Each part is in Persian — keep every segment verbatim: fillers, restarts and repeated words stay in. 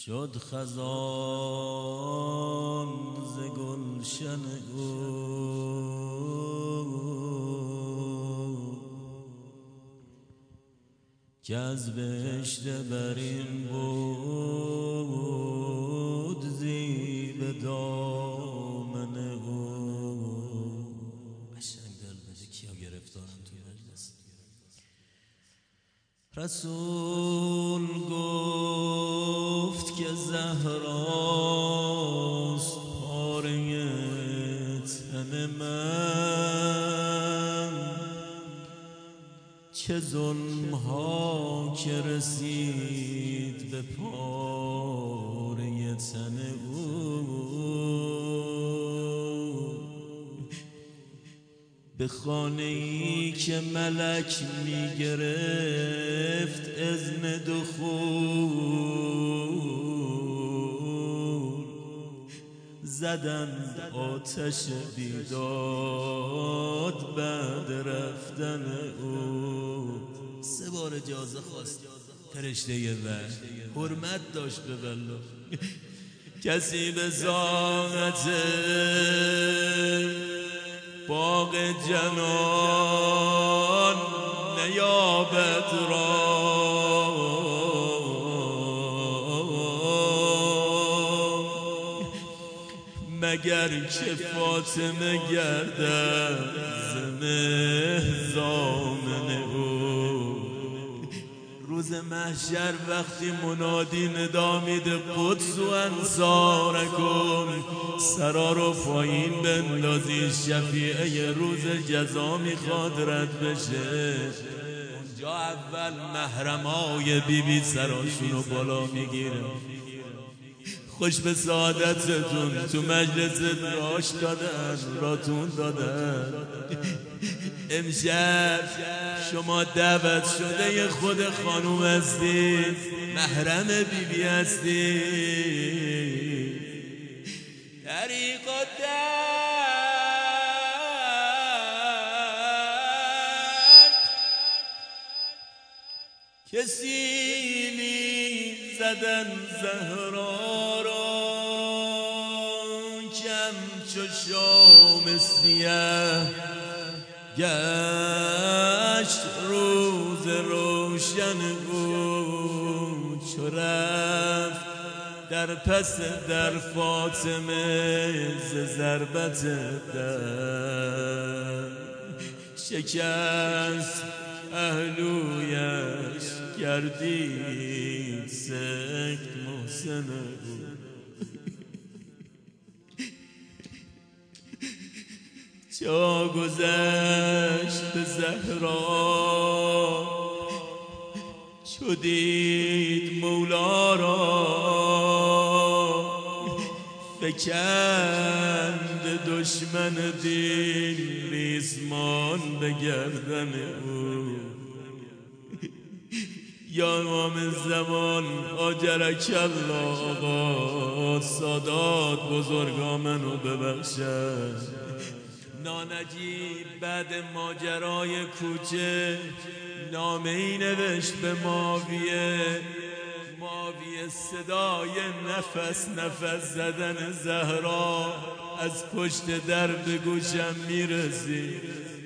شد خزان ز گلشن او که از بهشت برین بود زیب دامن او. قشنگ دل بده کیا گرفتارن توی مجلس. رسول گفت که زهراست پاره تن من، چه ظلم ها که رسید به پاره تن او. به خانه ای که ملک می گرفت اذن دخول، زدند آتش بیداد بعد رفتن او. سه بار اجازه خواست فرشته وحی، حرمت داشت به والله. کسی به زاغت باغ جنان نیابد را، مگر که فاطمه گردد ز مه ضامن او. روز محشر وقتی منادی ندا میده قدس و انصارکم، سرا رو پایین بندازی، شفیعه روز جزا میخواد رد بشه. اونجا اول محرمای بی بی سراشون رو بالا میگیره. خوش به سعادتتون، تو مجلس راش دادن، راتون دادن. امشب شما دعوت شده خود خانوم هستید، محرم بی بی هستید. طریق و درد کسی نیز زدن زهرا را، کم چو شام سیه گشت روز روشن او. چو رفت در پس در فاطمه ز ضربت در شکست پهلویش گردید سخت محسن او. چا گذشت به زهرا چو دید مولا را، فکند دشمن دین ریسمان به گردن او. یا امام زمان آجرک الله آقا، سادات بزرگا منو ببخشد. نانجیب بعد ماجرای کوچه نامه ای نوشت به معاویه. معاویه صدای نفس نفس زدن زهرا از پشت در به گوشم میرسید.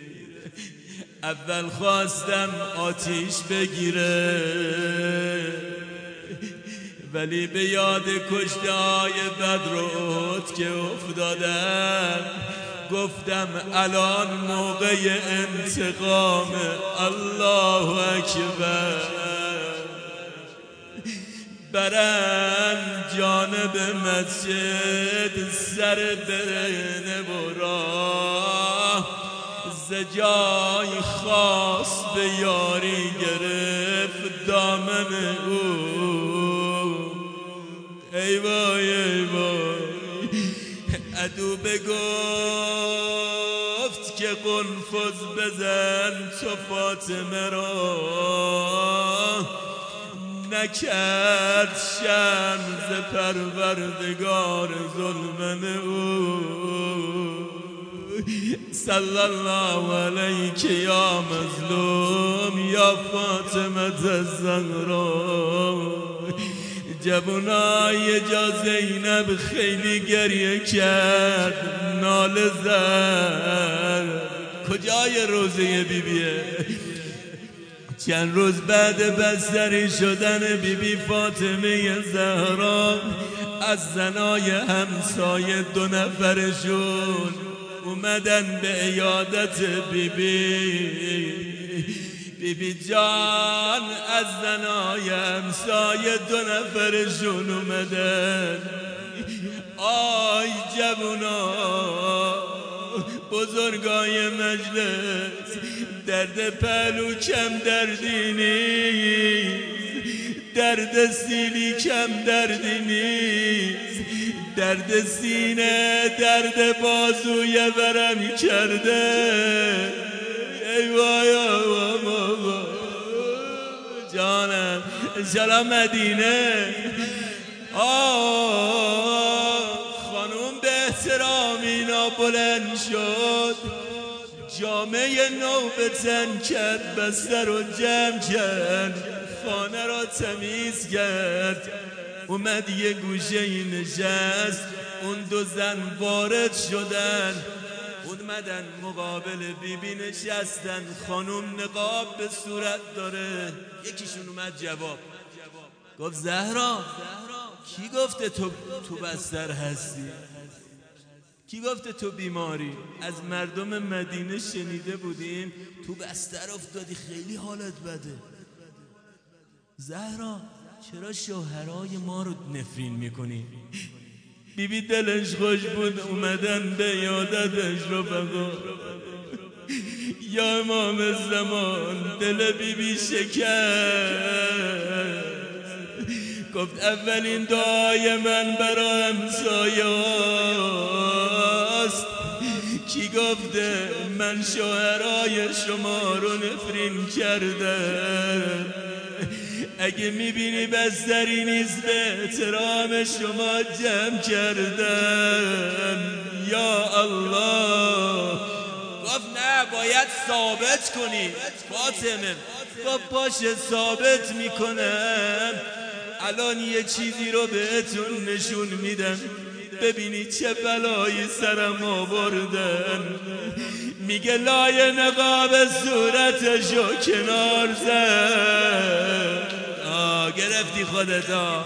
اول خواستم آتیش بگیره، ولی به یاد کشته های بدر و احد که افتادم گفتم الان موقع انتقام. الله اکبر. برم جانب مسجد سر برهنه و راه، ز جای خاص به یاری گرفت دامن او. ای وای ای وای. عدو بگفت که قنفذ بزن تو فاطمه را، نکرد شرم ز پروردگار ظلمن او. صلی الله علیک یا مظلوم یا فاطمه الزهرا. جوونا یه جا زینب خیلی گریه کرد، ناله زد. کجای روزه بیبیه؟ چند روز بعد بستری شدن بیبی بی فاطمه زهرا از زنای همسایه دو نفرشون اومدن به عیادت بیبی. بیبی بی جان از زنای همسایه دو نفرشون اومدن. آی جوونا بزرگای مجلس، درد پهلو کم دردی نیست، درد سیلی کم دردی نیست، درد سینه درد بازوی ورم کرده. ای وای بابا جانم انشالله مدینه. آه خانوم به احترام اینا بلند شد، جامعه نو به تن کرد، بستر رو جمع کرد، خانه را تمیز کرد، اومد یه گوشه ای نشست. اون دو زن وارد شدن، اومدن مقابل بیبی نشستن. خانوم نقاب به صورت داره. یکیشون اومد جواب گفت زهرا کی گفته تو تو بستر هستی؟ کی گفته تو بیماری؟ از مردم مدینه شنیده بودیم تو بستر افتادی، خیلی حالت بده. زهرا چرا شوهرای ما رو نفرین میکنی؟ بیبی دلش خوش بود، اومدن به عیادتش رو بگو. یا امام زمان دل بیبی شکست. گفت اولین دعای من برای همسایه هاست. کی گفته من شوهرای شما رو نفرین کردم؟ اگه میبینی بستری نیست به احترام شما جمع کردم. یا الله. گفت نه باید ثابت کنی فاطمه. گفت باشه ثابت میکنم. الان یه چیزی رو بهتون نشون میدم ببینی چه بلایی سرم آوردن. میگه لای نقاب صورتشو کنار زد. آه گرفتی خودتا.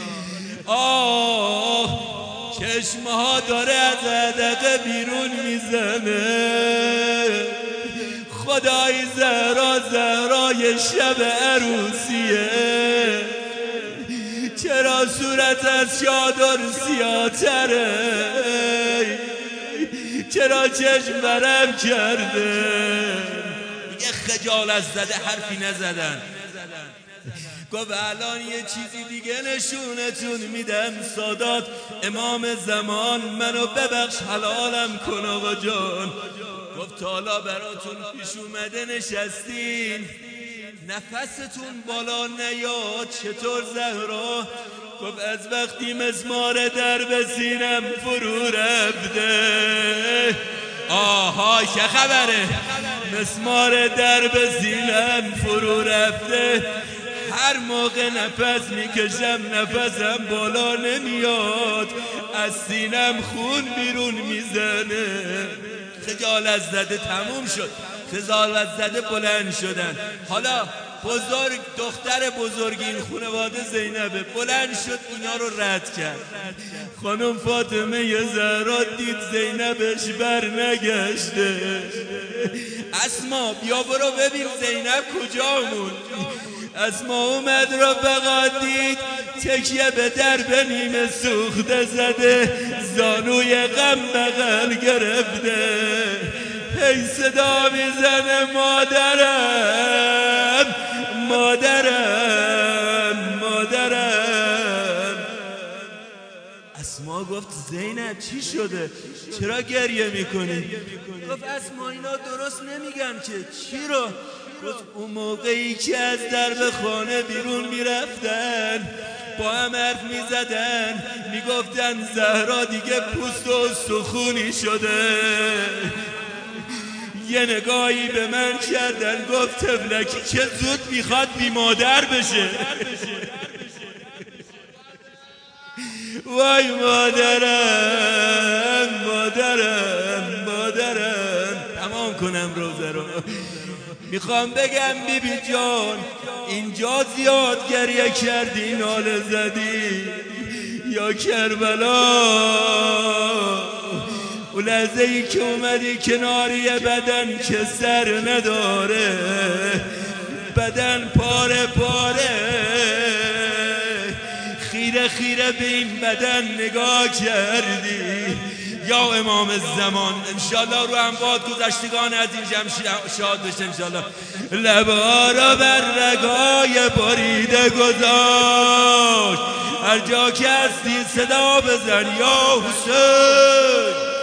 آه چشمها داره از حدقه بیرون میزنه. خدای زهرا زهرای شب عروسیه. چرا صورت از چادر سیاتره؟ چرا چشم برم کرده؟ میگه خجالت زده حرفی نزدن. گفت الان یه چیزی دیگه نشونتون میدم. سادات امام زمان منو ببخش حلالم کن آقا جان. گفت تا حالا براتون پیش اومده نشستین نفستون بالا نیاد چطور زهرا؟ گفت از وقتی مسمار در به سینم فرو رفته. آهای چه خبره؟ مسمار در به سینم فرو رفته. هر موقع نفس میکشم نفسم بالا نمیاد، از سینم خون بیرون میزنه. خجالت زده تموم شد. خجالت زده بلند شدن. حالا بزرگ دختر بزرگین خانواده زینبه بلند شد اینا رو رد کرد. خانم فاطمه زهرا دید زینبش بر نگشته. اسما بیا برو ببین زینب کجا موند. اسما اومد رو فقط دید تکیه به درب نیمه سوخته زده، زانوی غم بغل گرفته. هی صدا میزنه مادرم مادرم مادرم. اسما گفت زینب چی شده؟ چرا گریه میکنی؟ گفت اسما اینا درست نمیگن که. چی رو؟ گفت اون موقعی که از درب خانه بیرون میرفتن با هم حرف میزدن میگفتن زهرا دیگه پوست و سخونی شده. یه نگاهی به من کردن گفت تفلکی که زود میخواد بی مادر بشه. وای مادرم مادرم مادرم. تمام کنم روزه رو. میخوام بگم بی بی جان اینجا زیاد گریه کردی ناله زدی یا کربلا، اون لحظه ای که اومدی کناری بدن که سر نداره، بدن پاره پاره، خیره خیره به این بدن نگاه کردی. یا امام زمان انشالله رو اموات گذشتگان از این جمع شاد بشه انشالله. لبا را بر رگای بریده گذاشت، هر جا که هستی صدا بزن یا حسین.